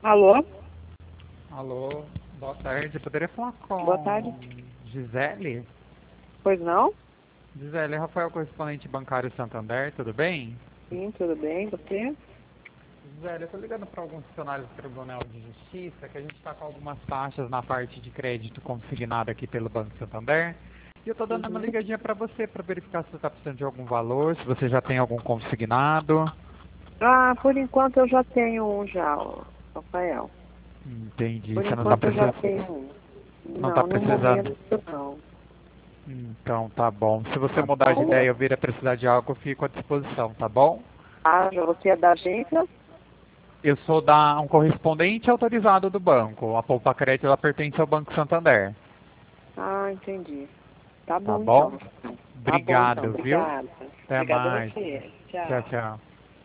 Alô? Alô, boa tarde. Poderia falar com Boa tarde. Gisele? Pois não? Gisele, Rafael, correspondente bancário Santander, tudo bem? Sim, tudo bem. Você? Gisele, eu tô ligando para alguns funcionários do Tribunal de Justiça que a gente está com algumas taxas na parte de crédito consignado aqui pelo Banco Santander. E eu tô dando uma Uhum. ligadinha para você para verificar se você está precisando de algum valor, se você já tem algum consignado. Ah, por enquanto eu já tenho um já, ó, Rafael. Entendi, Por você não está enquanto eu já precisando. tenho um. Não tá Não, no precisando. momento não. Então tá bom. Se você Tá mudar de bom? ideia ou vir a precisar de algo, eu fico à disposição, tá bom? Ah, você é da agência? Eu sou um correspondente autorizado do banco. A Poupa Crédito ela pertence ao Banco Santander. Ah, entendi. Tá Tá bom bom? então. Tá bom então. Obrigado, viu? Obrigada. Até Obrigada a mais. você. Tchau, Tchau. tchau.